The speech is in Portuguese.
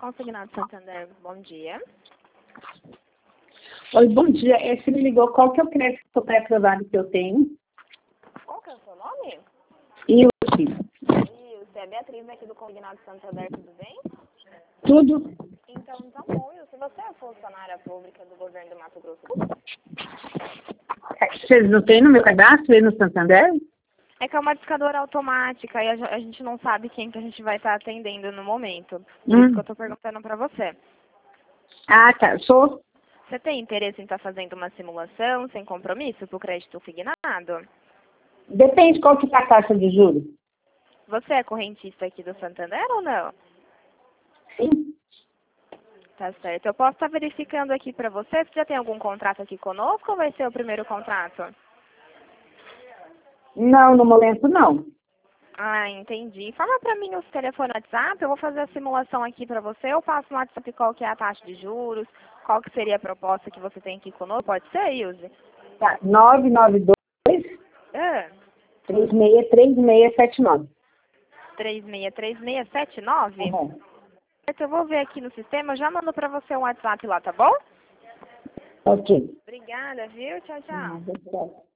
Consignado Santander, bom dia. Oi, bom dia. Você me ligou, qual que é o crédito pré-aprovado que eu tenho? Qual que é o seu nome? Ilse. Ilse, é Beatriz aqui do Consignado Santander, tudo bem? Tudo? Então tá bom, Ilse. Você é funcionária pública do governo do Mato Grosso do Sul? Vocês não têm no meu cadastro aí no Santander? É que é uma discadora automática e a gente não sabe quem que a gente vai estar atendendo no momento. Por isso que eu tô perguntando pra você. Ah, tá. Sou. Você tem interesse em estar fazendo uma simulação sem compromisso pro crédito consignado? Depende qual que tá a taxa de juros. Você é correntista aqui do Santander ou não? Sim. Tá certo. Eu posso estar verificando aqui pra você. Você já tem algum contrato aqui conosco ou vai ser o primeiro contrato? Não, no momento não. Ah, entendi. Informa pra mim o telefone WhatsApp, eu vou fazer a simulação aqui pra você. Eu passo no WhatsApp qual que é a taxa de juros, qual que seria a proposta que você tem aqui conosco. Pode ser, Ilse? Tá. 992 Ah, 363679. 363679? Uhum. Eu vou ver aqui no sistema, eu já mando pra você um WhatsApp lá, tá bom? Ok. Obrigada, viu? Tchau, tchau. Obrigada.